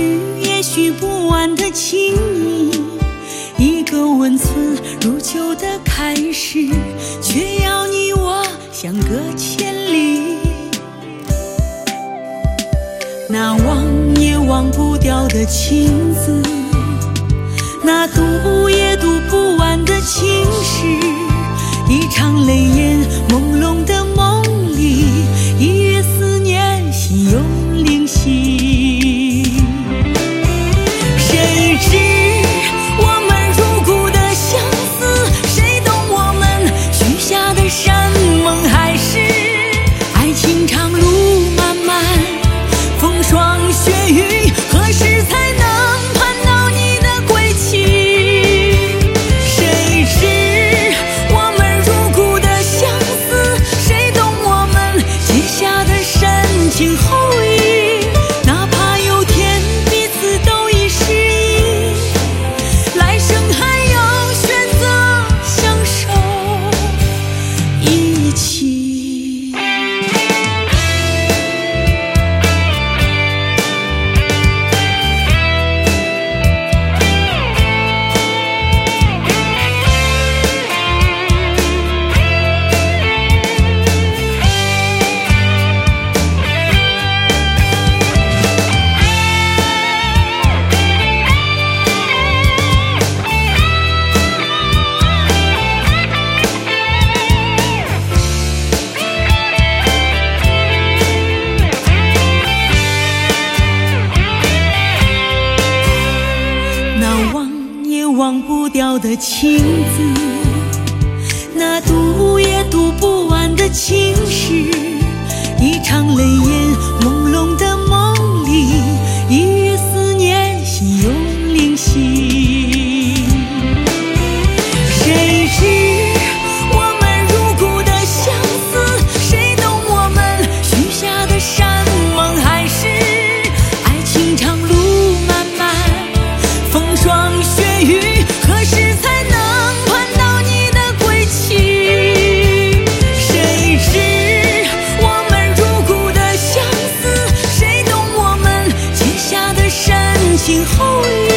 也许不完的情谊，一个温存如旧的开始，却要你我相隔千里。那忘也忘不掉的情字，那读也读不完的情诗，一场泪眼朦胧的梦里，一月思念心有灵犀。谁知我们如故的相思，谁懂我们许下的山盟海誓？爱情长路漫漫，风霜雪雨，何时才能盼到你的归期？谁知我们如故的相思，谁懂我们结下的深情厚谊？哪怕有天彼此都已失忆，来生还要选择相守一起。忘不掉的情字，那读也读不完的情诗，一场泪眼朦胧的梦里，一月思念心有灵犀。谁知我们如故的相思，谁懂我们许下的山盟海誓？爱情长路漫漫，风霜雪雨，何时才能盼到你的归期？谁知我们如故的相思，谁懂我们结下的深情厚谊？